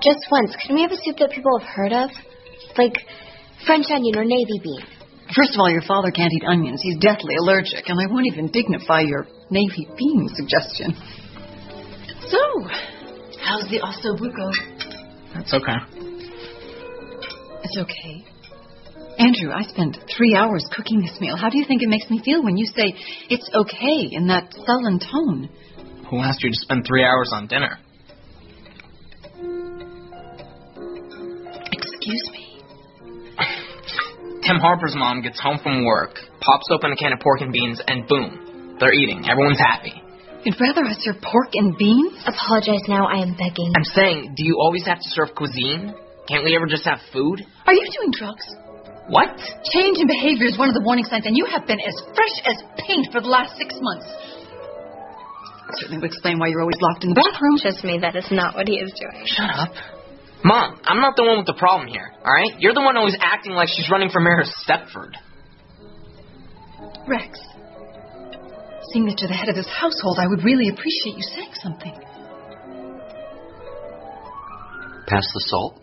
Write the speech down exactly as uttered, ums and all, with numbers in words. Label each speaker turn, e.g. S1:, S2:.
S1: Just once. Can we have a soup that people have heard of? Like French onion or navy bean.
S2: First of all, your father can't eat onions. He's deathly allergic, and I won't even dignify your navy bean suggestion. So, how's the osso buco?
S3: That's okay.
S2: It's okay. Andrew, I spent three hours cooking this meal. How do you think it makes me feel when you say it's okay in that sullen tone?
S3: Who asked you to spend three hours on dinner?
S2: Excuse me?
S3: Tim Harper's mom gets home from work, pops open a can of pork and beans, and boom, they're eating. Everyone's happy.
S2: You'd rather us serve pork and beans?
S1: Apologize now, I am begging.
S3: I'm saying, do you always have to serve cuisine? Can't we ever just have food?
S2: Are you doing drugs?
S3: What?
S2: Change in behavior is one of the warning signs, and you have been as fresh as paint for the last six months. That certainly would explain why you're always locked in the bathroom.
S1: Trust me, that is not what he is doing.
S3: Shut up. Mom, I'm not the one with the problem here, all right? You're the one always acting like she's running for mayor of Stepford.
S2: Rex, seeing that you're the head of this household, I would really appreciate you saying something.
S4: Pass the salt.